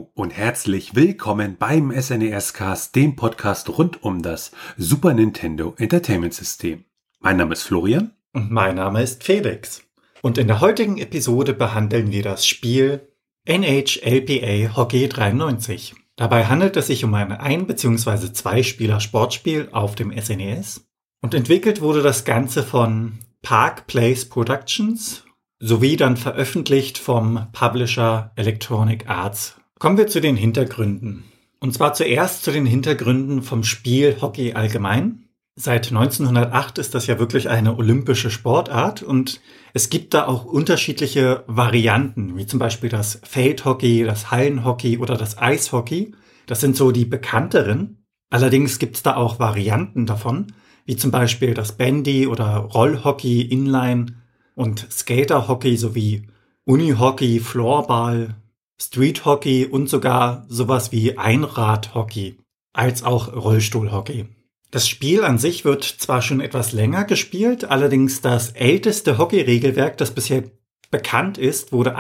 Hallo und herzlich willkommen beim SNES-Cast, dem Podcast rund um das Super Nintendo Entertainment System. Mein Name ist Florian. Und mein Name ist Felix. Und in der heutigen Episode behandeln wir das Spiel NHLPA Hockey 93. Dabei handelt es sich um ein bzw. Zwei-Spieler-Sportspiel auf dem SNES. Und entwickelt wurde das Ganze von Park Place Productions sowie dann veröffentlicht vom Publisher Electronic Arts. Kommen wir zu den Hintergründen. Und zwar zuerst zu den Hintergründen vom Spiel Hockey allgemein. Seit 1908 ist das ja wirklich eine olympische Sportart und es gibt da auch unterschiedliche Varianten, wie zum Beispiel das Feldhockey, das Hallenhockey oder das Eishockey. Das sind so die bekannteren. Allerdings gibt es da auch Varianten davon, wie zum Beispiel das Bandy oder Rollhockey, Inline und Skaterhockey sowie Unihockey, Floorball, Streethockey und sogar sowas wie Einradhockey, als auch Rollstuhlhockey. Das Spiel an sich wird zwar schon etwas länger gespielt, allerdings das älteste Hockey-Regelwerk, das bisher bekannt ist, wurde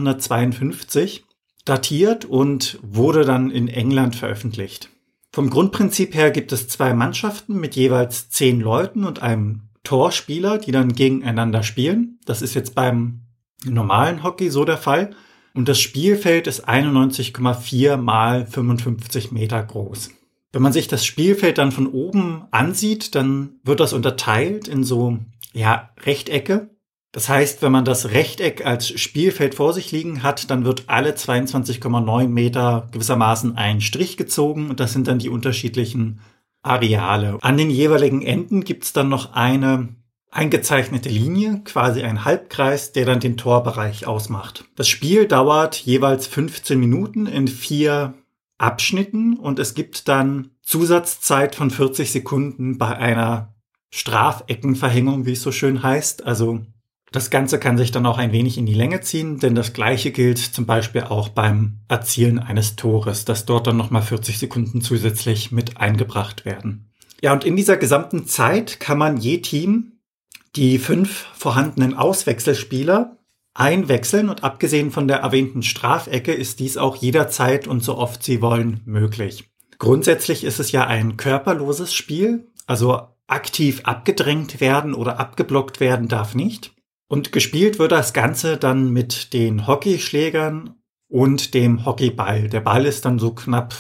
1852 datiert und wurde dann in England veröffentlicht. Vom Grundprinzip her gibt es 2 Mannschaften mit jeweils 10 Leuten und einem Torspieler, die dann gegeneinander spielen. Das ist jetzt beim normalen Hockey so der Fall. Und das Spielfeld ist 91,4 mal 55 Meter groß. Wenn man sich das Spielfeld dann von oben ansieht, dann wird das unterteilt in so, Rechtecke. Das heißt, wenn man das Rechteck als Spielfeld vor sich liegen hat, dann wird alle 22,9 Meter gewissermaßen ein Strich gezogen und das sind dann die unterschiedlichen Areale. An den jeweiligen Enden gibt's dann noch eine eingezeichnete Linie, quasi ein Halbkreis, der dann den Torbereich ausmacht. Das Spiel dauert jeweils 15 Minuten in 4 Abschnitten und es gibt dann Zusatzzeit von 40 Sekunden bei einer Strafeckenverhängung, wie es so schön heißt. Also das Ganze kann sich dann auch ein wenig in die Länge ziehen, denn das Gleiche gilt zum Beispiel auch beim Erzielen eines Tores, dass dort dann nochmal 40 Sekunden zusätzlich mit eingebracht werden. Ja, und in dieser gesamten Zeit kann man je Team die 5 vorhandenen Auswechselspieler einwechseln und abgesehen von der erwähnten Strafecke ist dies auch jederzeit und so oft sie wollen möglich. Grundsätzlich ist es ja ein körperloses Spiel, also aktiv abgedrängt werden oder abgeblockt werden darf nicht. Und gespielt wird das Ganze dann mit den Hockeyschlägern und dem Hockeyball. Der Ball ist dann so knapp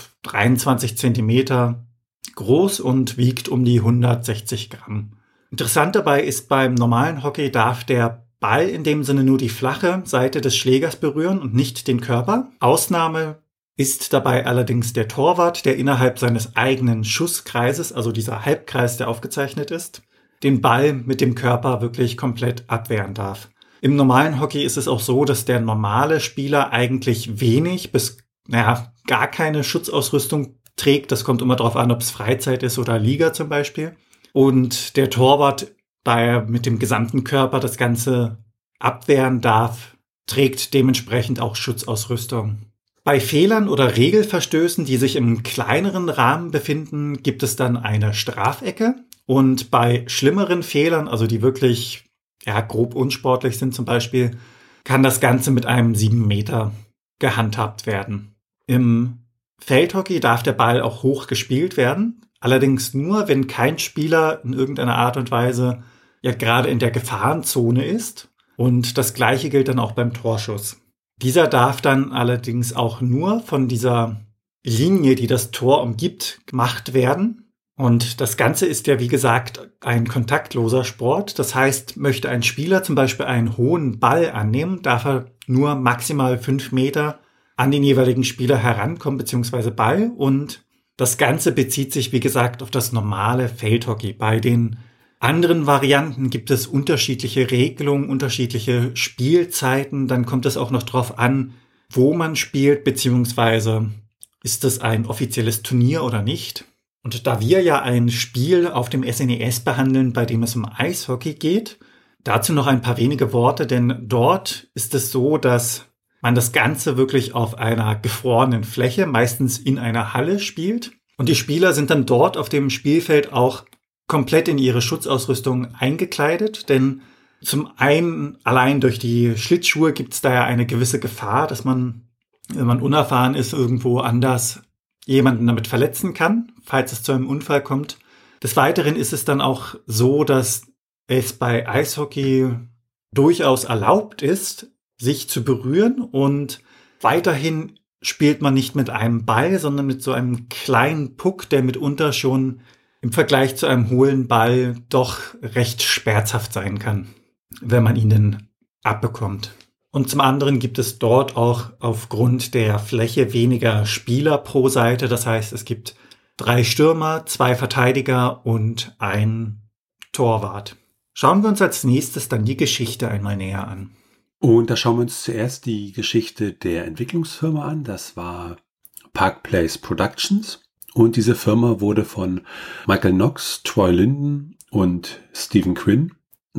23 Zentimeter groß und wiegt um die 160 Gramm. Interessant dabei ist, beim normalen Hockey darf der Ball in dem Sinne nur die flache Seite des Schlägers berühren und nicht den Körper. Ausnahme ist dabei allerdings der Torwart, der innerhalb seines eigenen Schusskreises, also dieser Halbkreis, der aufgezeichnet ist, den Ball mit dem Körper wirklich komplett abwehren darf. Im normalen Hockey ist es auch so, dass der normale Spieler eigentlich wenig bis gar keine Schutzausrüstung trägt. Das kommt immer darauf an, ob es Freizeit ist oder Liga zum Beispiel. Und der Torwart, da er mit dem gesamten Körper das Ganze abwehren darf, trägt dementsprechend auch Schutzausrüstung. Bei Fehlern oder Regelverstößen, die sich im kleineren Rahmen befinden, gibt es dann eine Strafecke. Und bei schlimmeren Fehlern, also die wirklich grob unsportlich sind zum Beispiel, kann das Ganze mit einem 7 Meter gehandhabt werden. Im Feldhockey darf der Ball auch hoch gespielt werden, allerdings nur, wenn kein Spieler in irgendeiner Art und Weise gerade in der Gefahrenzone ist. Und das Gleiche gilt dann auch beim Torschuss. Dieser darf dann allerdings auch nur von dieser Linie, die das Tor umgibt, gemacht werden. Und das Ganze ist ja, wie gesagt, ein kontaktloser Sport. Das heißt, möchte ein Spieler zum Beispiel einen hohen Ball annehmen, darf er nur maximal 5 Meter an den jeweiligen Spieler herankommen, beziehungsweise Ball. Und das Ganze bezieht sich, wie gesagt, auf das normale Feldhockey. Bei den anderen Varianten gibt es unterschiedliche Regelungen, unterschiedliche Spielzeiten. Dann kommt es auch noch drauf an, wo man spielt, beziehungsweise ist es ein offizielles Turnier oder nicht. Und da wir ja ein Spiel auf dem SNES behandeln, bei dem es um Eishockey geht, dazu noch ein paar wenige Worte, denn dort ist es so, dass man das Ganze wirklich auf einer gefrorenen Fläche, meistens in einer Halle spielt. Und die Spieler sind dann dort auf dem Spielfeld auch komplett in ihre Schutzausrüstung eingekleidet, denn zum einen allein durch die Schlittschuhe gibt es da ja eine gewisse Gefahr, dass man wenn man unerfahren ist, irgendwo anders jemanden damit verletzen kann, falls es zu einem Unfall kommt. Des Weiteren ist es dann auch so, dass es bei Eishockey durchaus erlaubt ist, sich zu berühren, und weiterhin spielt man nicht mit einem Ball, sondern mit so einem kleinen Puck, der mitunter schon im Vergleich zu einem hohlen Ball doch recht schmerzhaft sein kann, wenn man ihn denn abbekommt. Und zum anderen gibt es dort auch aufgrund der Fläche weniger Spieler pro Seite. Das heißt, es gibt 3 Stürmer, 2 Verteidiger und ein Torwart. Schauen wir uns als nächstes dann die Geschichte einmal näher an. Und da schauen wir uns zuerst die Geschichte der Entwicklungsfirma an. Das war Park Place Productions. Und diese Firma wurde von Michael Knox, Troy Linden und Stephen Quinn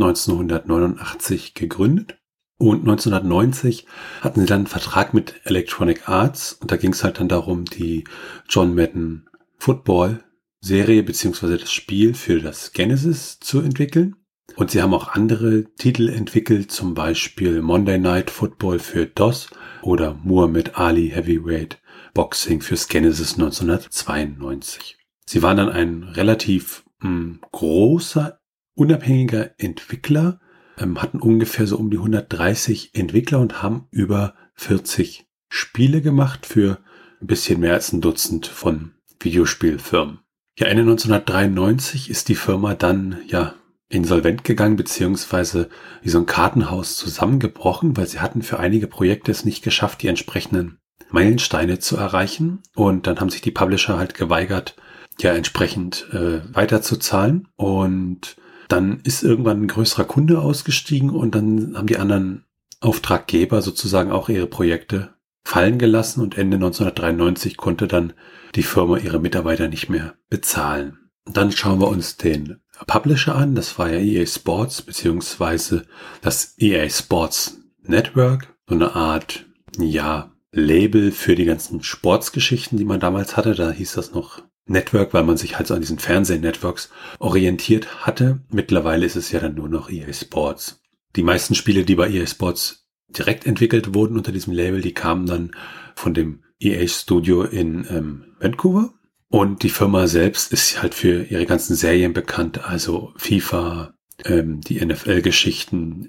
1989 gegründet. Und 1990 hatten sie dann einen Vertrag mit Electronic Arts. Und da ging es halt dann darum, die John Madden Football Serie bzw. das Spiel für das Genesis zu entwickeln. Und sie haben auch andere Titel entwickelt, zum Beispiel Monday Night Football für DOS oder Muhammad Ali Heavyweight Boxing fürs Genesis 1992. Sie waren dann ein relativ großer, unabhängiger Entwickler, hatten ungefähr so um die 130 Entwickler und haben über 40 Spiele gemacht für ein bisschen mehr als ein Dutzend von Videospielfirmen. Ja, Ende 1993 ist die Firma dann insolvent gegangen, beziehungsweise wie so ein Kartenhaus zusammengebrochen, weil sie hatten für einige Projekte es nicht geschafft, die entsprechenden Meilensteine zu erreichen. Und dann haben sich die Publisher halt geweigert, entsprechend weiterzuzahlen. Und dann ist irgendwann ein größerer Kunde ausgestiegen und dann haben die anderen Auftraggeber sozusagen auch ihre Projekte fallen gelassen und Ende 1993 konnte dann die Firma ihre Mitarbeiter nicht mehr bezahlen. Und dann schauen wir uns den Publisher an, das war ja EA Sports beziehungsweise das EA Sports Network, so eine Art, Label für die ganzen Sportsgeschichten, die man damals hatte. Da hieß das noch Network, weil man sich halt so an diesen Fernsehnetworks orientiert hatte. Mittlerweile ist es ja dann nur noch EA Sports. Die meisten Spiele, die bei EA Sports direkt entwickelt wurden unter diesem Label, die kamen dann von dem EA Studio in Vancouver. Und die Firma selbst ist halt für ihre ganzen Serien bekannt, also FIFA, die NFL-Geschichten,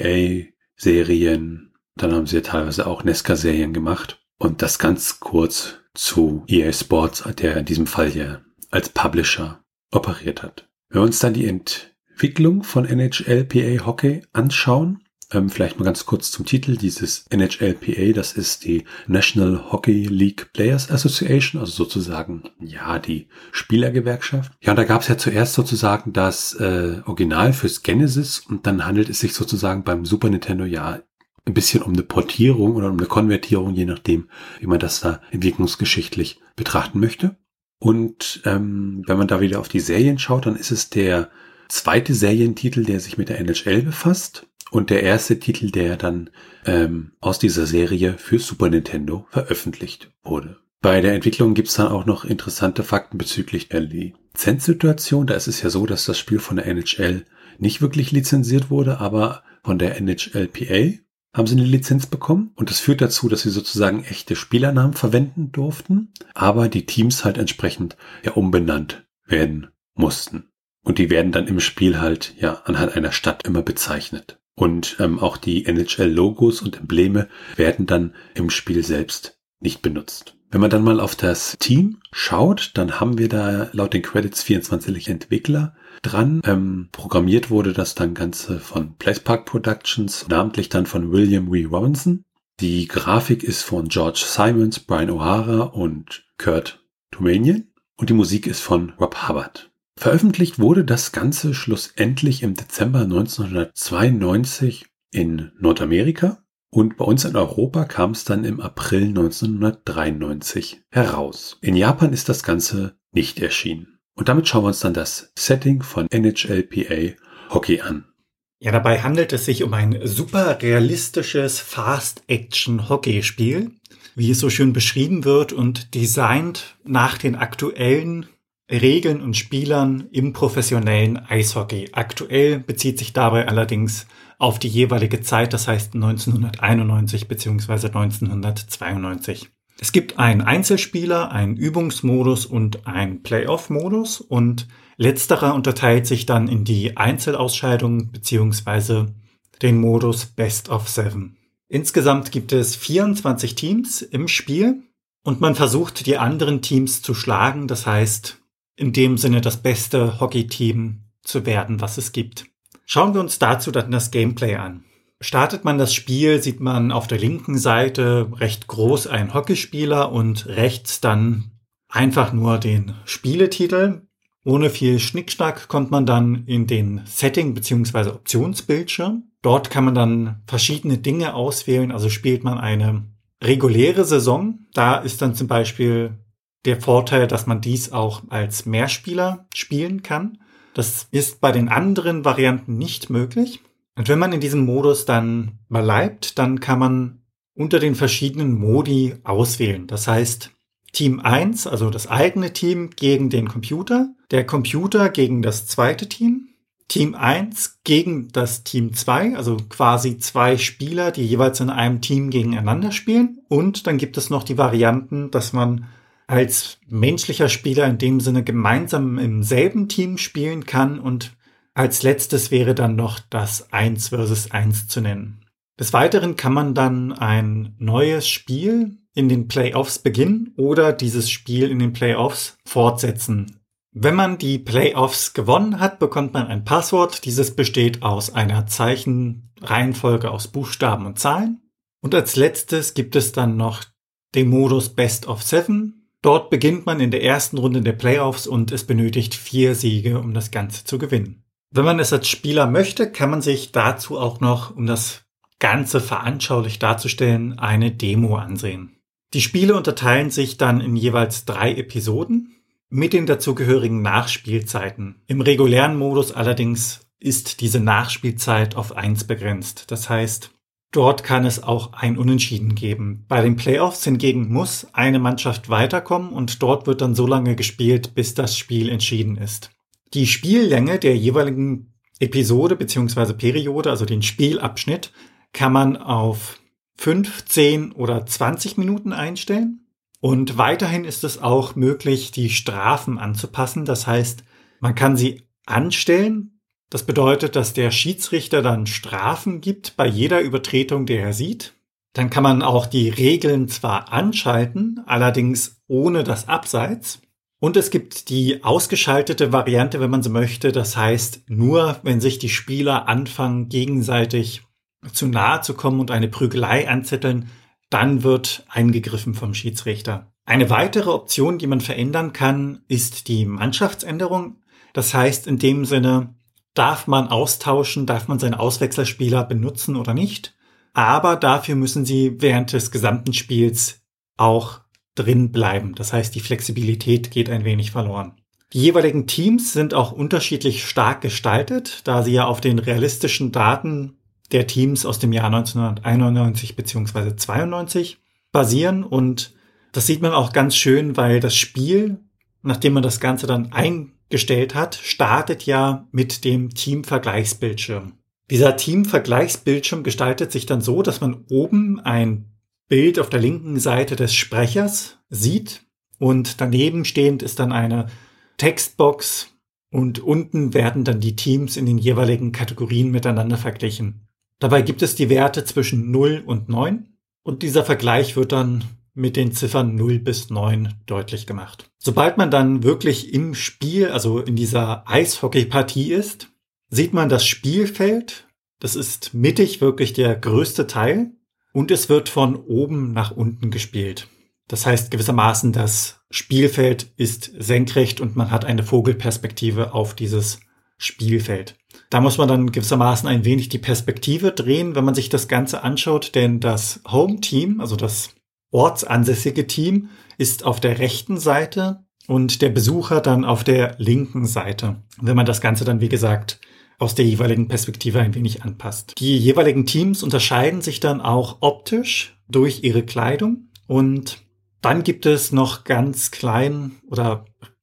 NBA-Serien, dann haben sie ja teilweise auch NASCAR-Serien gemacht. Und das ganz kurz zu EA Sports, der in diesem Fall hier als Publisher operiert hat. Wenn wir uns dann die Entwicklung von NHLPA Hockey anschauen, vielleicht mal ganz kurz zum Titel. Dieses NHLPA, das ist die National Hockey League Players Association, also sozusagen, die Spielergewerkschaft. Ja, und da gab es ja zuerst sozusagen das Original fürs Genesis und dann handelt es sich sozusagen beim Super Nintendo ein bisschen um eine Portierung oder um eine Konvertierung, je nachdem, wie man das da entwicklungsgeschichtlich betrachten möchte. Und wenn man da wieder auf die Serien schaut, dann ist es der zweite Serientitel, der sich mit der NHL befasst. Und der erste Titel, der dann aus dieser Serie für Super Nintendo veröffentlicht wurde. Bei der Entwicklung gibt es dann auch noch interessante Fakten bezüglich der Lizenzsituation. Da ist es ja so, dass das Spiel von der NHL nicht wirklich lizenziert wurde, aber von der NHLPA haben sie eine Lizenz bekommen. Und das führt dazu, dass sie sozusagen echte Spielernamen verwenden durften, aber die Teams halt entsprechend umbenannt werden mussten. Und die werden dann im Spiel halt anhand einer Stadt immer bezeichnet. Und auch die NHL-Logos und Embleme werden dann im Spiel selbst nicht benutzt. Wenn man dann mal auf das Team schaut, dann haben wir da laut den Credits 24 Entwickler dran. Programmiert wurde das dann Ganze von Placepark Productions, namentlich dann von William W. Robinson. Die Grafik ist von George Simons, Brian O'Hara und Kurt Tumanian. Und die Musik ist von Rob Hubbard. Veröffentlicht wurde das Ganze schlussendlich im Dezember 1992 in Nordamerika und bei uns in Europa kam es dann im April 1993 heraus. In Japan ist das Ganze nicht erschienen. Und damit schauen wir uns dann das Setting von NHLPA Hockey an. Ja, dabei handelt es sich um ein super realistisches Fast-Action-Hockeyspiel, wie es so schön beschrieben wird und designt nach den aktuellen Regeln und Spielern im professionellen Eishockey. Aktuell bezieht sich dabei allerdings auf die jeweilige Zeit, das heißt 1991 bzw. 1992. Es gibt einen Einzelspieler, einen Übungsmodus und einen Playoff-Modus und letzterer unterteilt sich dann in die Einzelausscheidung bzw. den Modus Best of 7. Insgesamt gibt es 24 Teams im Spiel und man versucht, die anderen Teams zu schlagen, das heißt, in dem Sinne das beste Hockey-Team zu werden, was es gibt. Schauen wir uns dazu dann das Gameplay an. Startet man das Spiel, sieht man auf der linken Seite recht groß einen Hockeyspieler und rechts dann einfach nur den Spieletitel. Ohne viel Schnickschnack kommt man dann in den Setting- bzw. Optionsbildschirm. Dort kann man dann verschiedene Dinge auswählen, also spielt man eine reguläre Saison. Da ist dann zum Beispiel der Vorteil, dass man dies auch als Mehrspieler spielen kann. Das ist bei den anderen Varianten nicht möglich. Und wenn man in diesem Modus dann bleibt, dann kann man unter den verschiedenen Modi auswählen. Das heißt, Team 1, also das eigene Team gegen den Computer, der Computer gegen das zweite Team, Team 1 gegen das Team 2, also quasi zwei Spieler, die jeweils in einem Team gegeneinander spielen. Und dann gibt es noch die Varianten, dass man als menschlicher Spieler in dem Sinne gemeinsam im selben Team spielen kann und als letztes wäre dann noch das 1 versus 1 zu nennen. Des Weiteren kann man dann ein neues Spiel in den Playoffs beginnen oder dieses Spiel in den Playoffs fortsetzen. Wenn man die Playoffs gewonnen hat, bekommt man ein Passwort. Dieses besteht aus einer Zeichenreihenfolge aus Buchstaben und Zahlen. Und als letztes gibt es dann noch den Modus Best of 7. Dort beginnt man in der ersten Runde der Playoffs und es benötigt 4 Siege, um das Ganze zu gewinnen. Wenn man es als Spieler möchte, kann man sich dazu auch noch, um das Ganze veranschaulich darzustellen, eine Demo ansehen. Die Spiele unterteilen sich dann in jeweils 3 Episoden mit den dazugehörigen Nachspielzeiten. Im regulären Modus allerdings ist diese Nachspielzeit auf 1 begrenzt. Das heißt, dort kann es auch ein Unentschieden geben. Bei den Playoffs hingegen muss eine Mannschaft weiterkommen und dort wird dann so lange gespielt, bis das Spiel entschieden ist. Die Spiellänge der jeweiligen Episode bzw. Periode, also den Spielabschnitt, kann man auf 15 oder 20 Minuten einstellen. Und weiterhin ist es auch möglich, die Strafen anzupassen. Das heißt, man kann sie anstellen. Das bedeutet, dass der Schiedsrichter dann Strafen gibt bei jeder Übertretung, die er sieht. Dann kann man auch die Regeln zwar anschalten, allerdings ohne das Abseits. Und es gibt die ausgeschaltete Variante, wenn man so möchte. Das heißt, nur wenn sich die Spieler anfangen, gegenseitig zu nahe zu kommen und eine Prügelei anzetteln, dann wird eingegriffen vom Schiedsrichter. Eine weitere Option, die man verändern kann, ist die Mannschaftsänderung. Das heißt, in dem Sinne, darf man austauschen, darf man seine Auswechselspieler benutzen oder nicht. Aber dafür müssen sie während des gesamten Spiels auch drin bleiben. Das heißt, die Flexibilität geht ein wenig verloren. Die jeweiligen Teams sind auch unterschiedlich stark gestaltet, da sie ja auf den realistischen Daten der Teams aus dem Jahr 1991 bzw. 92 basieren. Und das sieht man auch ganz schön, weil das Spiel, nachdem man das Ganze dann eingestellt hat, startet ja mit dem Teamvergleichsbildschirm. Dieser Teamvergleichsbildschirm gestaltet sich dann so, dass man oben ein Bild auf der linken Seite des Sprechers sieht und daneben stehend ist dann eine Textbox und unten werden dann die Teams in den jeweiligen Kategorien miteinander verglichen. Dabei gibt es die Werte zwischen 0 und 9 und dieser Vergleich wird dann mit den Ziffern 0 bis 9 deutlich gemacht. Sobald man dann wirklich im Spiel, also in dieser Eishockey-Partie ist, sieht man das Spielfeld. Das ist mittig wirklich der größte Teil. Und es wird von oben nach unten gespielt. Das heißt gewissermaßen, das Spielfeld ist senkrecht und man hat eine Vogelperspektive auf dieses Spielfeld. Da muss man dann gewissermaßen ein wenig die Perspektive drehen, wenn man sich das Ganze anschaut, denn das Home-Team, also das ortsansässige Team, ist auf der rechten Seite und der Besucher dann auf der linken Seite. Wenn man das Ganze dann, wie gesagt, aus der jeweiligen Perspektive ein wenig anpasst. Die jeweiligen Teams unterscheiden sich dann auch optisch durch ihre Kleidung und dann gibt es noch ganz klein oder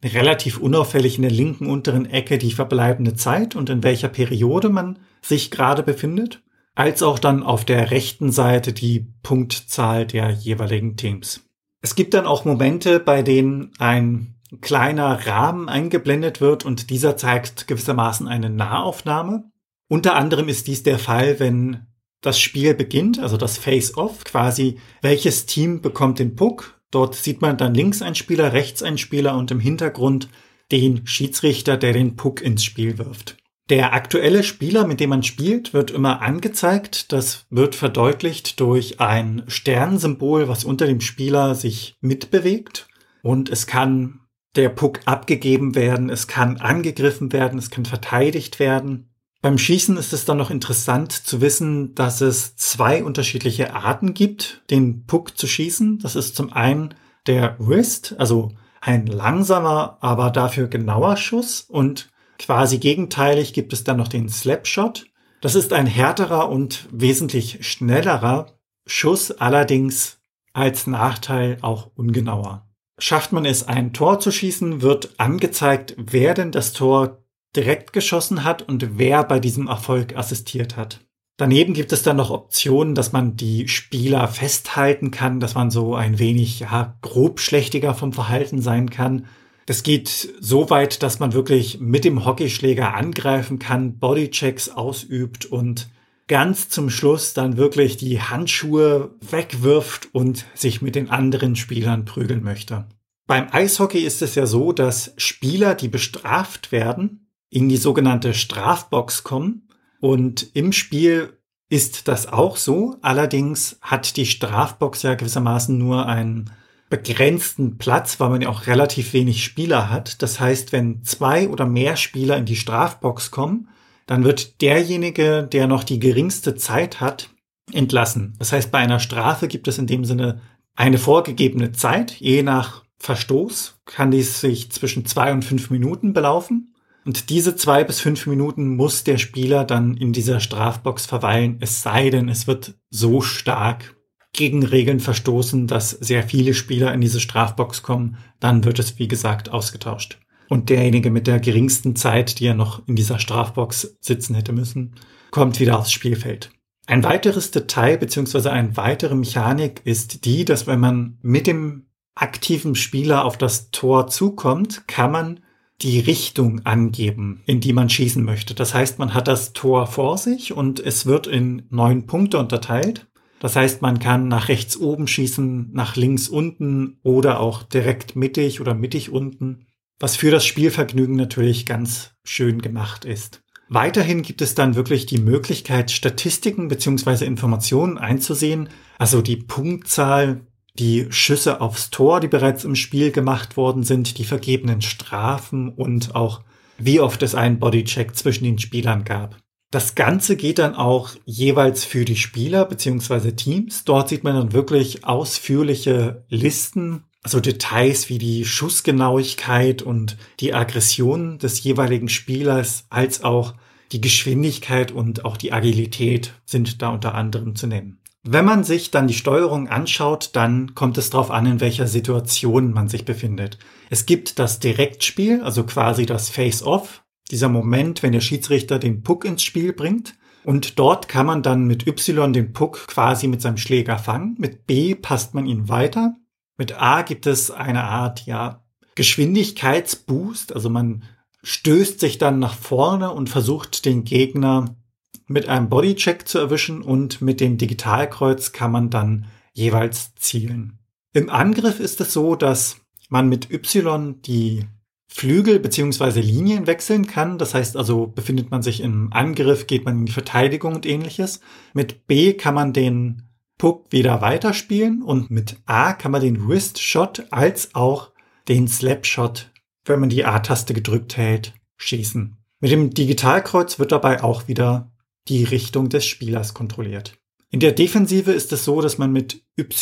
relativ unauffällig in der linken unteren Ecke die verbleibende Zeit und in welcher Periode man sich gerade befindet, als auch dann auf der rechten Seite die Punktzahl der jeweiligen Teams. Es gibt dann auch Momente, bei denen ein kleiner Rahmen eingeblendet wird und dieser zeigt gewissermaßen eine Nahaufnahme. Unter anderem ist dies der Fall, wenn das Spiel beginnt, also das Face-Off, quasi welches Team bekommt den Puck. Dort sieht man dann links einen Spieler, rechts einen Spieler und im Hintergrund den Schiedsrichter, der den Puck ins Spiel wirft. Der aktuelle Spieler, mit dem man spielt, wird immer angezeigt. Das wird verdeutlicht durch ein Sternsymbol, was unter dem Spieler sich mitbewegt. Und es kann der Puck abgegeben werden, es kann angegriffen werden, es kann verteidigt werden. Beim Schießen ist es dann noch interessant zu wissen, dass es 2 unterschiedliche Arten gibt, den Puck zu schießen. Das ist zum einen der Wrist, also ein langsamer, aber dafür genauer Schuss, und quasi gegenteilig gibt es dann noch den Slapshot. Das ist ein härterer und wesentlich schnellerer Schuss, allerdings als Nachteil auch ungenauer. Schafft man es, ein Tor zu schießen, wird angezeigt, wer denn das Tor direkt geschossen hat und wer bei diesem Erfolg assistiert hat. Daneben gibt es dann noch Optionen, dass man die Spieler festhalten kann, dass man so ein wenig grobschlächtiger vom Verhalten sein kann. Es geht so weit, dass man wirklich mit dem Hockeyschläger angreifen kann, Bodychecks ausübt und ganz zum Schluss dann wirklich die Handschuhe wegwirft und sich mit den anderen Spielern prügeln möchte. Beim Eishockey ist es ja so, dass Spieler, die bestraft werden, in die sogenannte Strafbox kommen. Und im Spiel ist das auch so. Allerdings hat die Strafbox ja gewissermaßen nur einen begrenzten Platz, weil man ja auch relativ wenig Spieler hat. Das heißt, wenn 2 oder mehr Spieler in die Strafbox kommen, dann wird derjenige, der noch die geringste Zeit hat, entlassen. Das heißt, bei einer Strafe gibt es in dem Sinne eine vorgegebene Zeit. Je nach Verstoß kann dies sich zwischen 2 und 5 Minuten belaufen. Und diese 2 bis 5 Minuten muss der Spieler dann in dieser Strafbox verweilen, es sei denn, es wird so stark gegen Regeln verstoßen, dass sehr viele Spieler in diese Strafbox kommen, dann wird es, wie gesagt, ausgetauscht. Und derjenige mit der geringsten Zeit, die er noch in dieser Strafbox sitzen hätte müssen, kommt wieder aufs Spielfeld. Ein weiteres Detail bzw. eine weitere Mechanik ist die, dass wenn man mit dem aktiven Spieler auf das Tor zukommt, kann man die Richtung angeben, in die man schießen möchte. Das heißt, man hat das Tor vor sich und es wird in 9 Punkte unterteilt. Das heißt, man kann nach rechts oben schießen, nach links unten oder auch direkt mittig oder mittig unten, was für das Spielvergnügen natürlich ganz schön gemacht ist. Weiterhin gibt es dann wirklich die Möglichkeit, Statistiken bzw. Informationen einzusehen, also die Punktzahl, die Schüsse aufs Tor, die bereits im Spiel gemacht worden sind, die vergebenen Strafen und auch wie oft es einen Bodycheck zwischen den Spielern gab. Das Ganze geht dann auch jeweils für die Spieler bzw. Teams. Dort sieht man dann wirklich ausführliche Listen, also Details wie die Schussgenauigkeit und die Aggression des jeweiligen Spielers, als auch die Geschwindigkeit und auch die Agilität sind da unter anderem zu nennen. Wenn man sich dann die Steuerung anschaut, dann kommt es darauf an, in welcher Situation man sich befindet. Es gibt das Direktspiel, also quasi das Face-Off, dieser Moment, wenn der Schiedsrichter den Puck ins Spiel bringt. Und dort kann man dann mit Y den Puck quasi mit seinem Schläger fangen. Mit B passt man ihn weiter. Mit A gibt es eine Art, Geschwindigkeitsboost. Also man stößt sich dann nach vorne und versucht den Gegner mit einem Bodycheck zu erwischen, und mit dem Digitalkreuz kann man dann jeweils zielen. Im Angriff ist es so, dass man mit Y die Flügel bzw. Linien wechseln kann. Das heißt also, befindet man sich im Angriff, geht man in die Verteidigung und ähnliches. Mit B kann man den Puck wieder weiterspielen und mit A kann man den Wrist Shot als auch den Slap Shot, wenn man die A-Taste gedrückt hält, schießen. Mit dem Digitalkreuz wird dabei auch wieder die Richtung des Spielers kontrolliert. In der Defensive ist es so, dass man mit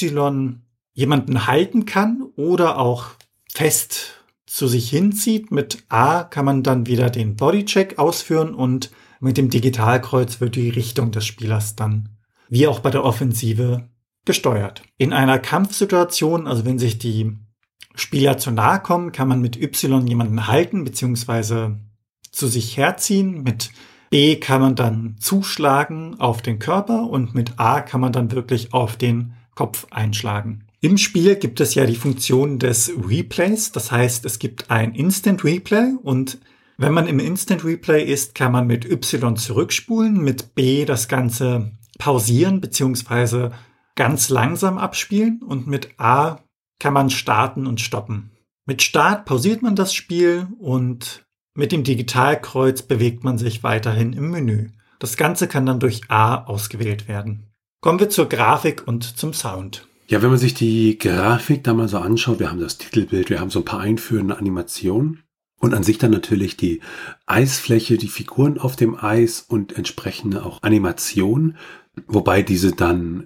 Y jemanden halten kann oder auch fest zu sich hinzieht. Mit A kann man dann wieder den Bodycheck ausführen und mit dem Digitalkreuz wird die Richtung des Spielers dann, wie auch bei der Offensive, gesteuert. In einer Kampfsituation, also wenn sich die Spieler zu nahe kommen, kann man mit Y jemanden halten bzw. zu sich herziehen. Mit B kann man dann zuschlagen auf den Körper und mit A kann man dann wirklich auf den Kopf einschlagen. Im Spiel gibt es ja die Funktion des Replays, das heißt, es gibt ein Instant Replay und wenn man im Instant Replay ist, kann man mit Y zurückspulen, mit B das Ganze pausieren bzw. ganz langsam abspielen und mit A kann man starten und stoppen. Mit Start pausiert man das Spiel und mit dem Digitalkreuz bewegt man sich weiterhin im Menü. Das Ganze kann dann durch A ausgewählt werden. Kommen wir zur Grafik und zum Sound. Ja, wenn man sich die Grafik da mal so anschaut, wir haben das Titelbild, wir haben so ein paar einführende Animationen und an sich dann natürlich die Eisfläche, die Figuren auf dem Eis und entsprechende auch Animationen, wobei diese dann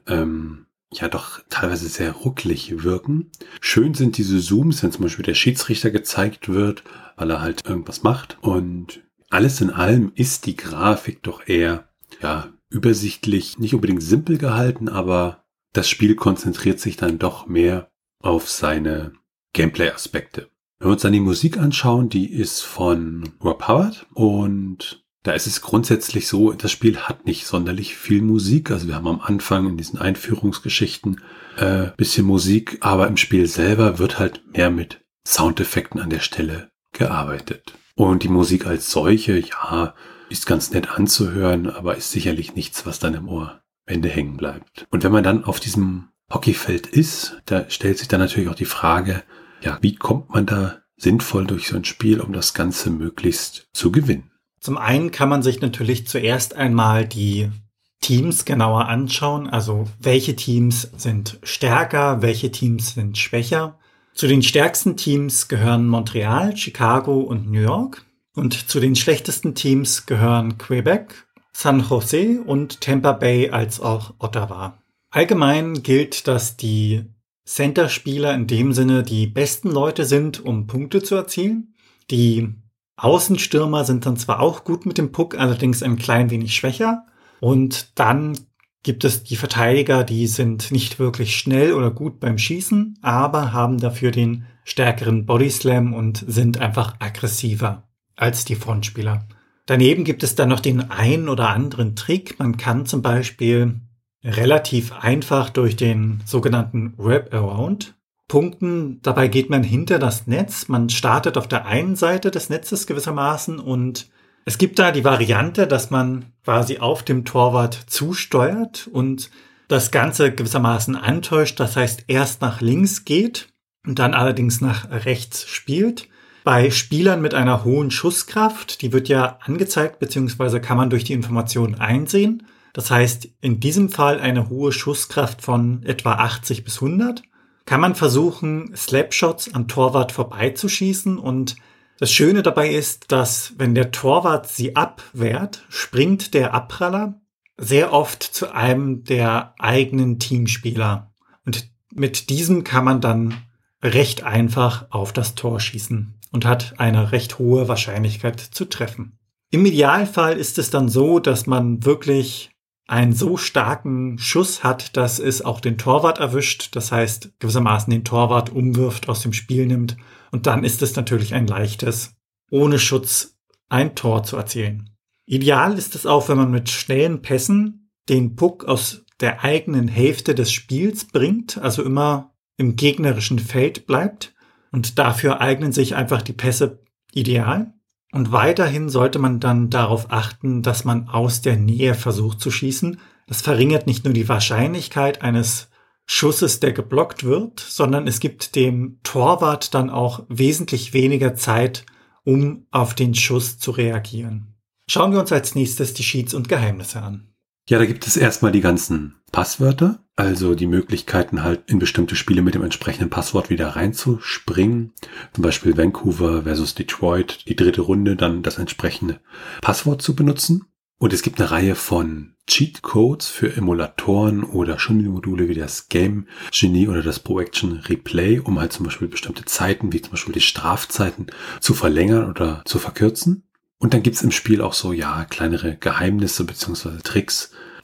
ja doch teilweise sehr ruckelig wirken. Schön sind diese Zooms, wenn zum Beispiel der Schiedsrichter gezeigt wird, weil er halt irgendwas macht. Und alles in allem ist die Grafik doch eher ja übersichtlich, nicht unbedingt simpel gehalten, aber das Spiel konzentriert sich dann doch mehr auf seine Gameplay-Aspekte. Wenn wir uns dann die Musik anschauen, die ist von Rob Howard und da ist es grundsätzlich so, das Spiel hat nicht sonderlich viel Musik. Also wir haben am Anfang in diesen Einführungsgeschichten bisschen Musik, aber im Spiel selber wird halt mehr mit Soundeffekten an der Stelle gearbeitet. Und die Musik als solche, ja, ist ganz nett anzuhören, aber ist sicherlich nichts, was dann im Ohr am Ende hängen bleibt. Und wenn man dann auf diesem Hockeyfeld ist, da stellt sich dann natürlich auch die Frage, ja, wie kommt man da sinnvoll durch so ein Spiel, um das Ganze möglichst zu gewinnen? Zum einen kann man sich natürlich zuerst einmal die Teams genauer anschauen, also welche Teams sind stärker, welche Teams sind schwächer. Zu den stärksten Teams gehören Montreal, Chicago und New York und zu den schlechtesten Teams gehören Quebec, San Jose und Tampa Bay als auch Ottawa. Allgemein gilt, dass die Center-Spieler in dem Sinne die besten Leute sind, um Punkte zu erzielen. Die Außenstürmer sind dann zwar auch gut mit dem Puck, allerdings ein klein wenig schwächer. Und dann gibt es die Verteidiger, die sind nicht wirklich schnell oder gut beim Schießen, aber haben dafür den stärkeren Bodyslam und sind einfach aggressiver als die Frontspieler. Daneben gibt es dann noch den einen oder anderen Trick. Man kann zum Beispiel relativ einfach durch den sogenannten Wraparound punkten. Dabei geht man hinter das Netz. Man startet auf der einen Seite des Netzes gewissermaßen und es gibt da die Variante, dass man quasi auf dem Torwart zusteuert und das Ganze gewissermaßen antäuscht. Das heißt, erst nach links geht und dann allerdings nach rechts spielt. Bei Spielern mit einer hohen Schusskraft, die wird ja angezeigt, beziehungsweise kann man durch die Informationen einsehen. Das heißt, in diesem Fall eine hohe Schusskraft von etwa 80 bis 100. Kann man versuchen, Slapshots am Torwart vorbeizuschießen. Und das Schöne dabei ist, dass wenn der Torwart sie abwehrt, springt der Abpraller sehr oft zu einem der eigenen Teamspieler. Und mit diesem kann man dann recht einfach auf das Tor schießen und hat eine recht hohe Wahrscheinlichkeit zu treffen. Im Idealfall ist es dann so, dass man wirklich einen so starken Schuss hat, dass es auch den Torwart erwischt, das heißt gewissermaßen den Torwart umwirft, aus dem Spiel nimmt und dann ist es natürlich ein leichtes, ohne Schutz ein Tor zu erzielen. Ideal ist es auch, wenn man mit schnellen Pässen den Puck aus der eigenen Hälfte des Spiels bringt, also immer im gegnerischen Feld bleibt und dafür eignen sich einfach die Pässe ideal. Und weiterhin sollte man dann darauf achten, dass man aus der Nähe versucht zu schießen. Das verringert nicht nur die Wahrscheinlichkeit eines Schusses, der geblockt wird, sondern es gibt dem Torwart dann auch wesentlich weniger Zeit, um auf den Schuss zu reagieren. Schauen wir uns als nächstes die Cheats und Geheimnisse an. Ja, da gibt es erstmal die ganzen Passwörter, also die Möglichkeiten halt in bestimmte Spiele mit dem entsprechenden Passwort wieder reinzuspringen. Zum Beispiel Vancouver versus Detroit, die 3. Runde, dann das entsprechende Passwort zu benutzen. Und es gibt eine Reihe von Cheatcodes für Emulatoren oder Schummelmodule wie das Game Genie oder das Pro Action Replay, um halt zum Beispiel bestimmte Zeiten, wie zum Beispiel die Strafzeiten, zu verlängern oder zu verkürzen. Und dann gibt's im Spiel auch so, ja, kleinere Geheimnisse bzw. Tricks,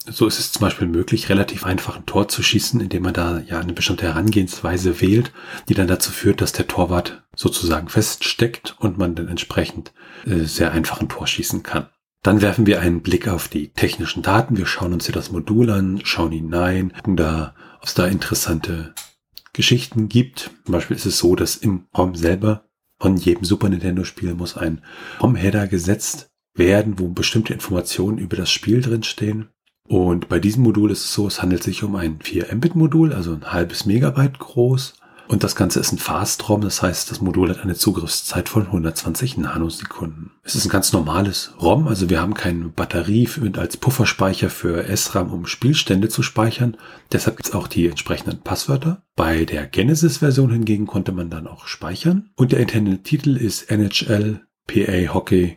So ist es zum Beispiel möglich, relativ einfach ein Tor zu schießen, indem man da ja eine bestimmte Herangehensweise wählt, die dann dazu führt, dass der Torwart sozusagen feststeckt und man dann entsprechend sehr einfach ein Tor schießen kann. Dann werfen wir einen Blick auf die technischen Daten. Wir schauen uns hier das Modul an, schauen hinein, gucken da, ob es da interessante Geschichten gibt. Zum Beispiel ist es so, dass im ROM selber von jedem Super Nintendo-Spiel muss ein ROM-Header gesetzt werden, wo bestimmte Informationen über das Spiel drinstehen. Und bei diesem Modul ist es so, es handelt sich um ein 4-Mbit-Modul, also ein halbes Megabyte groß. Und das Ganze ist ein Fast-ROM, das heißt, das Modul hat eine Zugriffszeit von 120 Nanosekunden. Es ist ein ganz normales ROM, also wir haben keine Batterie als Pufferspeicher für SRAM, um Spielstände zu speichern. Deshalb gibt es auch die entsprechenden Passwörter. Bei der Genesis-Version hingegen konnte man dann auch speichern. Und der intended Titel ist NHL PA Hockey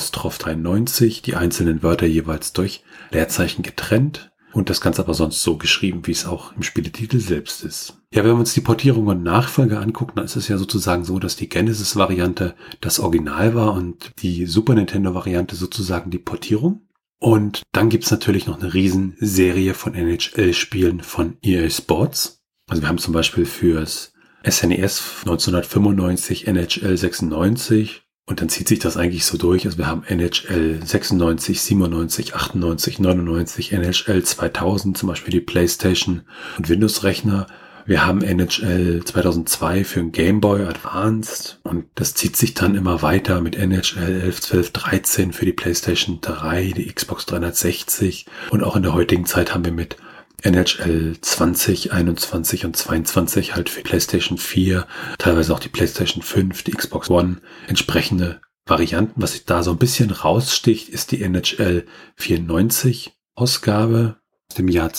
'93, die einzelnen Wörter jeweils durch Leerzeichen getrennt und das Ganze aber sonst so geschrieben, wie es auch im Spieletitel selbst ist. Ja, wenn wir uns die Portierung und Nachfolge angucken, dann ist es ja sozusagen so, dass die Genesis-Variante das Original war und die Super Nintendo-Variante sozusagen die Portierung. Und dann gibt's natürlich noch eine Riesenserie von NHL-Spielen von EA Sports. Also wir haben zum Beispiel fürs SNES 1995 NHL 96, und dann zieht sich das eigentlich so durch. Also wir haben NHL 96, 97, 98, 99, NHL 2000, zum Beispiel die PlayStation und Windows-Rechner. Wir haben NHL 2002 für den Game Boy Advanced und das zieht sich dann immer weiter mit NHL 11, 12, 13 für die PlayStation 3, die Xbox 360 und auch in der heutigen Zeit haben wir mit NHL 20, 21 und 22 halt für PlayStation 4, teilweise auch die PlayStation 5, die Xbox One, entsprechende Varianten. Was sich da so ein bisschen raussticht, ist die NHL 94 Ausgabe aus dem Jahr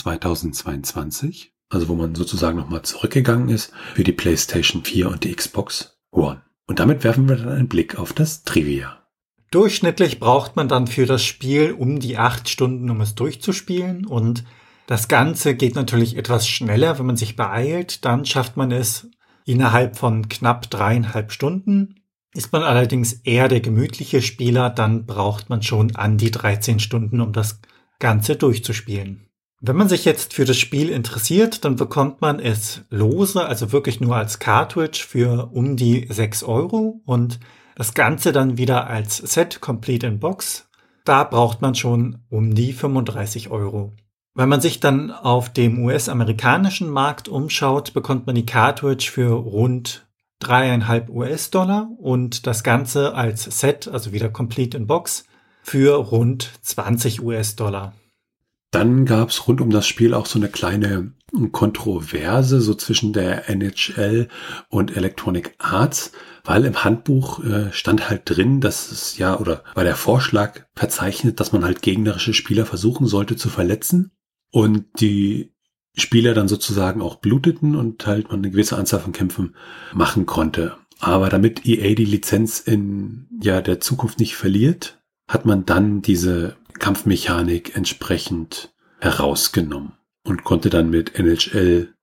2022, also wo man sozusagen nochmal zurückgegangen ist für die PlayStation 4 und die Xbox One. Und damit werfen wir dann einen Blick auf das Trivia. Durchschnittlich braucht man dann für das Spiel um die 8 Stunden, um es durchzuspielen, und das Ganze geht natürlich etwas schneller, wenn man sich beeilt. Dann schafft man es innerhalb von knapp 3,5 Stunden. Ist man allerdings eher der gemütliche Spieler, dann braucht man schon an die 13 Stunden, um das Ganze durchzuspielen. Wenn man sich jetzt für das Spiel interessiert, dann bekommt man es lose, also wirklich nur als Cartridge für um die 6 € und das Ganze dann wieder als Set Complete in Box. Da braucht man schon um die 35 €. Wenn man sich dann auf dem US-amerikanischen Markt umschaut, bekommt man die Cartridge für rund 3,5 US-Dollar und das Ganze als Set, also wieder Complete in Box, für rund 20 US-Dollar. Dann gab es rund um das Spiel auch so eine kleine Kontroverse, so zwischen der NHL und Electronic Arts, weil im Handbuch stand halt drin, dass es ja, oder war der Vorschlag verzeichnet, dass man halt gegnerische Spieler versuchen sollte zu verletzen. Und die Spieler dann sozusagen auch bluteten und halt man eine gewisse Anzahl von Kämpfen machen konnte. Aber damit EA die Lizenz in der Zukunft nicht verliert, hat man dann diese Kampfmechanik entsprechend herausgenommen und konnte dann mit NHL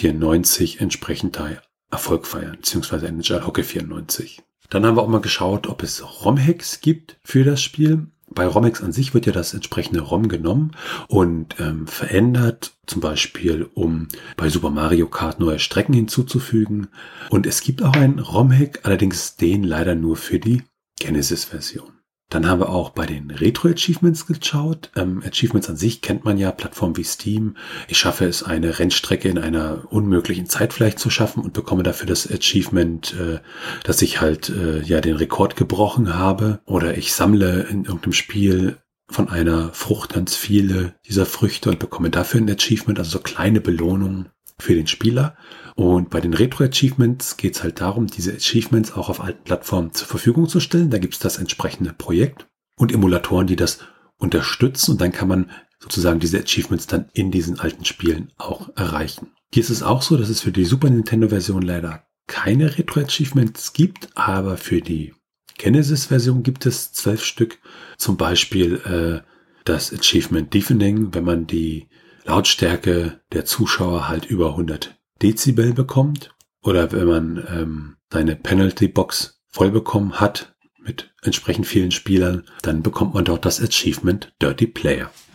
94 entsprechend da Erfolg feiern, beziehungsweise NHL Hockey 94. Dann haben wir auch mal geschaut, ob es ROM-Hacks gibt für das Spiel. Bei ROM-Hacks an sich wird ja das entsprechende ROM genommen und verändert, zum Beispiel um bei Super Mario Kart neue Strecken hinzuzufügen. Und es gibt auch einen ROM-Hack, allerdings den leider nur für die Genesis-Version. Dann haben wir auch bei den Retro-Achievements geschaut. Achievements an sich kennt man ja, Plattformen wie Steam. Ich schaffe es, eine Rennstrecke in einer unmöglichen Zeit vielleicht zu schaffen und bekomme dafür das Achievement, dass ich halt den Rekord gebrochen habe. Oder ich sammle in irgendeinem Spiel von einer Frucht ganz viele dieser Früchte und bekomme dafür ein Achievement, also so kleine Belohnungen für den Spieler. Und bei den Retro-Achievements geht es halt darum, diese Achievements auch auf alten Plattformen zur Verfügung zu stellen. Da gibt es das entsprechende Projekt und Emulatoren, die das unterstützen. Und dann kann man sozusagen diese Achievements dann in diesen alten Spielen auch erreichen. Hier ist es auch so, dass es für die Super Nintendo-Version leider keine Retro-Achievements gibt, aber für die Genesis-Version gibt es 12 Stück. Zum Beispiel das Achievement Deafening, wenn man die Lautstärke der Zuschauer halt über 100 Dezibel bekommt, oder wenn man seine Penalty Box voll bekommen hat mit entsprechend vielen Spielern, dann bekommt man dort das Achievement Dirty Player.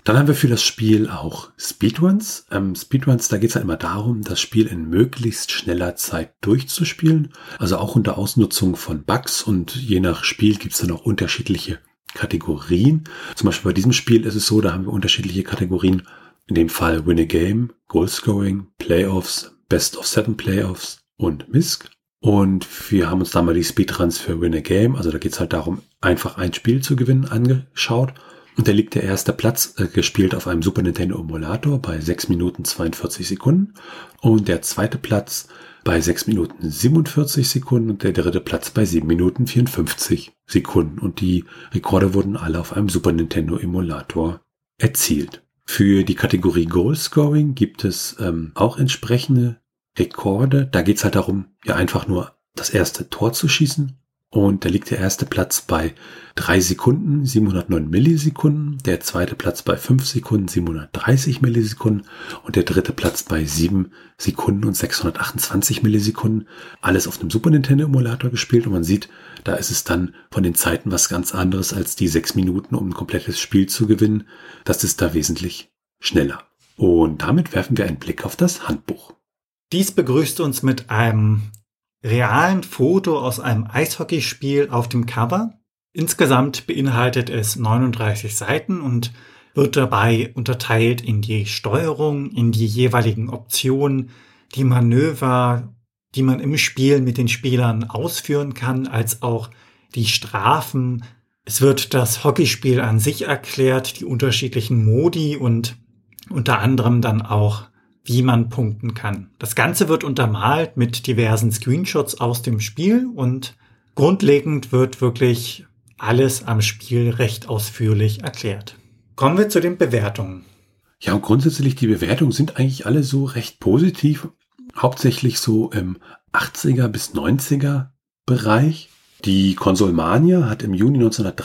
Dann haben wir für das Spiel auch Speedruns. Speedruns, da geht es halt immer darum, das Spiel in möglichst schneller Zeit durchzuspielen. Also auch unter Ausnutzung von Bugs, und je nach Spiel gibt es dann auch unterschiedliche Kategorien. Zum Beispiel bei diesem Spiel ist es so, da haben wir unterschiedliche Kategorien. In dem Fall Win a Game, Goalscoring, Playoffs, Best of 7 Playoffs und MISC. Und wir haben uns da mal die Speedruns für Win a Game, also da geht es halt darum, einfach ein Spiel zu gewinnen, angeschaut. Und da liegt der erste Platz, gespielt auf einem Super Nintendo Emulator bei 6 Minuten 42 Sekunden. Und der zweite Platz bei 6 Minuten 47 Sekunden und der dritte Platz bei 7 Minuten 54 Sekunden. Und die Rekorde wurden alle auf einem Super Nintendo Emulator erzielt. Für die Kategorie Goalscoring gibt es auch entsprechende Rekorde. Da geht es halt darum, ja einfach nur das erste Tor zu schießen. Und da liegt der erste Platz bei 3 Sekunden, 709 Millisekunden, der zweite Platz bei 5 Sekunden, 730 Millisekunden und der dritte Platz bei 7 Sekunden und 628 Millisekunden. Alles auf einem Super Nintendo Emulator gespielt, und man sieht, da ist es dann von den Zeiten was ganz anderes als die 6 Minuten, um ein komplettes Spiel zu gewinnen. Das ist da wesentlich schneller. Und damit werfen wir einen Blick auf das Handbuch. Dies begrüßt uns mit einem realen Foto aus einem Eishockeyspiel auf dem Cover. Insgesamt beinhaltet es 39 Seiten und wird dabei unterteilt in die Steuerung, in die jeweiligen Optionen, die Manöver, die man im Spiel mit den Spielern ausführen kann, als auch die Strafen. Es wird das Hockeyspiel an sich erklärt, die unterschiedlichen Modi und unter anderem dann auch, wie man punkten kann. Das Ganze wird untermalt mit diversen Screenshots aus dem Spiel, und grundlegend wird wirklich alles am Spiel recht ausführlich erklärt. Kommen wir zu den Bewertungen. Ja, und grundsätzlich die Bewertungen sind eigentlich alle so recht positiv, hauptsächlich so im 80er bis 90er Bereich. Die Konsolmania hat im Juni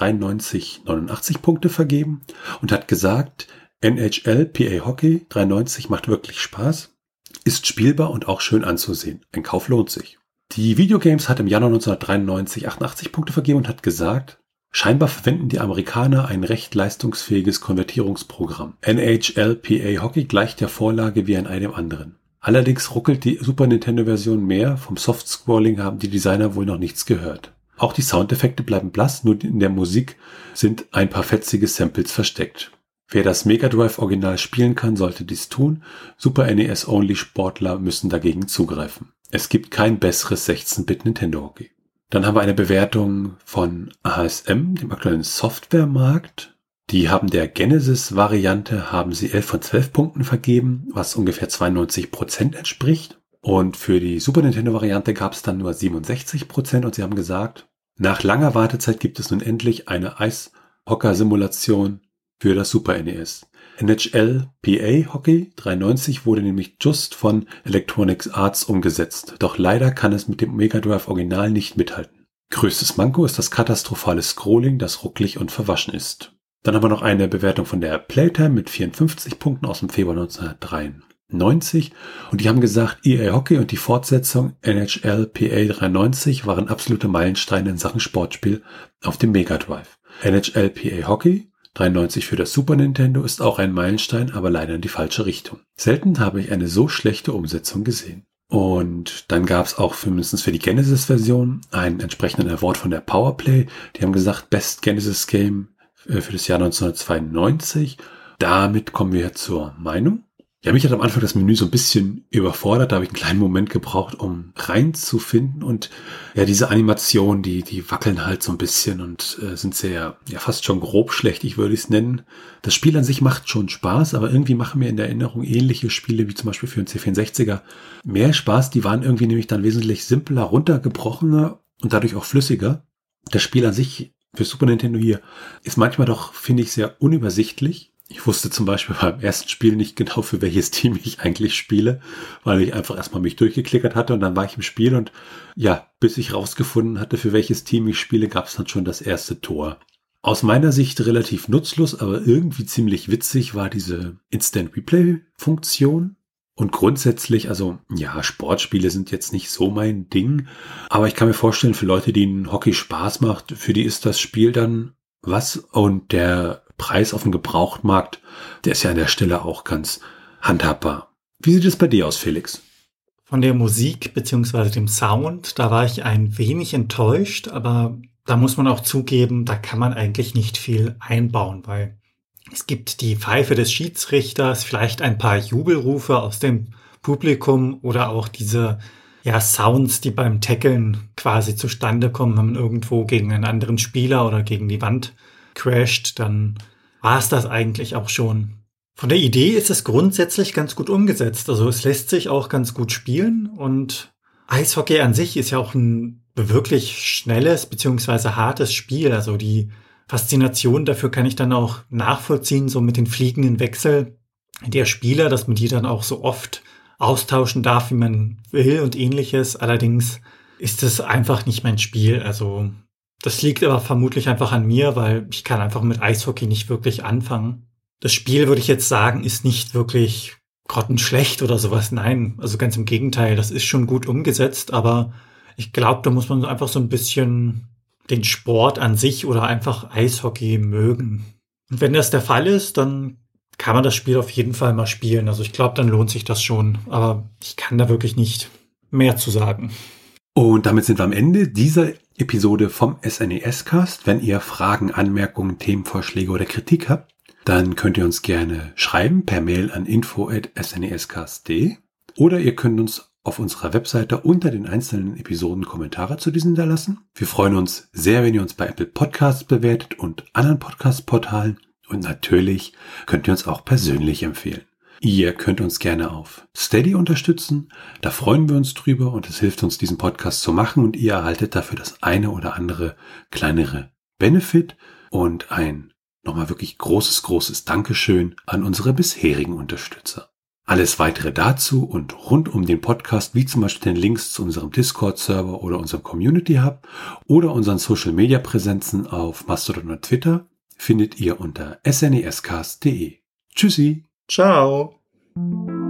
1993 89 Punkte vergeben und hat gesagt, NHL PA Hockey 93 macht wirklich Spaß, ist spielbar und auch schön anzusehen. Ein Kauf lohnt sich. Die Videogames hat im Januar 1993 88 Punkte vergeben und hat gesagt, scheinbar verwenden die Amerikaner ein recht leistungsfähiges Konvertierungsprogramm. NHL PA Hockey gleicht der Vorlage wie an einem anderen. Allerdings ruckelt die Super Nintendo Version mehr, vom Soft-Scrolling haben die Designer wohl noch nichts gehört. Auch die Soundeffekte bleiben blass, nur in der Musik sind ein paar fetzige Samples versteckt. Wer das Mega Drive Original spielen kann, sollte dies tun. Super NES-Only Sportler müssen dagegen zugreifen. Es gibt kein besseres 16-Bit Nintendo Hockey. Dann haben wir eine Bewertung von ASM, dem aktuellen Softwaremarkt. Die haben der Genesis-Variante, haben sie 11 von 12 Punkten vergeben, was ungefähr 92% entspricht. Und für die Super Nintendo-Variante gab es dann nur 67%, und sie haben gesagt, nach langer Wartezeit gibt es nun endlich eine Eishocker-Simulation für das Super NES. NHL PA Hockey 93 wurde nämlich just von Electronic Arts umgesetzt, doch leider kann es mit dem Mega Drive Original nicht mithalten. Größtes Manko ist das katastrophale Scrolling, das rucklig und verwaschen ist. Dann haben wir noch eine Bewertung von der Playtime mit 54 Punkten aus dem Februar 1993, und die haben gesagt, EA Hockey und die Fortsetzung NHL PA 93 waren absolute Meilensteine in Sachen Sportspiel auf dem Mega Drive. NHL PA Hockey 93 für das Super Nintendo ist auch ein Meilenstein, aber leider in die falsche Richtung. Selten habe ich eine so schlechte Umsetzung gesehen. Und dann gab es auch mindestens für die Genesis-Version einen entsprechenden Award von der Powerplay. Die haben gesagt, Best Genesis Game für das Jahr 1992. Damit kommen wir zur Meinung. Ja, mich hat am Anfang das Menü so ein bisschen überfordert. Da habe ich einen kleinen Moment gebraucht, um reinzufinden. Und ja, diese Animationen, die wackeln halt so ein bisschen und sind sehr, ja, fast schon grob schlechtig, würde ich es nennen. Das Spiel an sich macht schon Spaß, aber irgendwie machen mir in der Erinnerung ähnliche Spiele, wie zum Beispiel für den C64er, mehr Spaß. Die waren irgendwie nämlich dann wesentlich simpler, runtergebrochener und dadurch auch flüssiger. Das Spiel an sich für Super Nintendo hier ist manchmal doch, finde ich, sehr unübersichtlich. Ich wusste zum Beispiel beim ersten Spiel nicht genau, für welches Team ich eigentlich spiele, weil ich einfach erstmal mich durchgeklickert hatte und dann war ich im Spiel und ja, bis ich rausgefunden hatte, für welches Team ich spiele, gab es dann schon das erste Tor. Aus meiner Sicht relativ nutzlos, aber irgendwie ziemlich witzig war diese Instant Replay-Funktion. Und grundsätzlich, also ja, Sportspiele sind jetzt nicht so mein Ding, aber ich kann mir vorstellen, für Leute, denen Hockey Spaß macht, für die ist das Spiel dann was. Und der Preis auf dem Gebrauchtmarkt, der ist ja an der Stelle auch ganz handhabbar. Wie sieht es bei dir aus, Felix? Von der Musik bzw. dem Sound, da war ich ein wenig enttäuscht, aber da muss man auch zugeben, da kann man eigentlich nicht viel einbauen, weil es gibt die Pfeife des Schiedsrichters, vielleicht ein paar Jubelrufe aus dem Publikum oder auch diese Sounds, die beim Tackeln quasi zustande kommen, wenn man irgendwo gegen einen anderen Spieler oder gegen die Wand crasht, dann war es das eigentlich auch schon. Von der Idee ist es grundsätzlich ganz gut umgesetzt. Also es lässt sich auch ganz gut spielen und Eishockey an sich ist ja auch ein wirklich schnelles bzw. hartes Spiel. Also die Faszination dafür kann ich dann auch nachvollziehen, so mit den fliegenden Wechsel der Spieler, dass man die dann auch so oft austauschen darf, wie man will und ähnliches. Allerdings ist es einfach nicht mein Spiel. Also das liegt aber vermutlich einfach an mir, weil ich kann einfach mit Eishockey nicht wirklich anfangen. Das Spiel, würde ich jetzt sagen, ist nicht wirklich grottenschlecht oder sowas. Nein, also ganz im Gegenteil, das ist schon gut umgesetzt, aber ich glaube, da muss man einfach so ein bisschen den Sport an sich oder einfach Eishockey mögen. Und wenn das der Fall ist, dann kann man das Spiel auf jeden Fall mal spielen. Also ich glaube, dann lohnt sich das schon. Aber ich kann da wirklich nicht mehr zu sagen. Und damit sind wir am Ende dieser Episode vom SNES-Cast. Wenn ihr Fragen, Anmerkungen, Themenvorschläge oder Kritik habt, dann könnt ihr uns gerne schreiben per Mail an info@snescast.de oder ihr könnt uns auf unserer Webseite unter den einzelnen Episoden Kommentare zu diesen hinterlassen. Wir freuen uns sehr, wenn ihr uns bei Apple Podcasts bewertet und anderen Podcast-Portalen. Und natürlich könnt ihr uns auch persönlich empfehlen. Ihr könnt uns gerne auf Steady unterstützen. Da freuen wir uns drüber und es hilft uns, diesen Podcast zu machen. Und ihr erhaltet dafür das eine oder andere kleinere Benefit und ein nochmal wirklich großes Dankeschön an unsere bisherigen Unterstützer. Alles weitere dazu und rund um den Podcast, wie zum Beispiel den Links zu unserem Discord-Server oder unserem Community-Hub oder unseren Social-Media-Präsenzen auf Mastodon und Twitter, findet ihr unter snescast.de. Tschüssi. Ciao.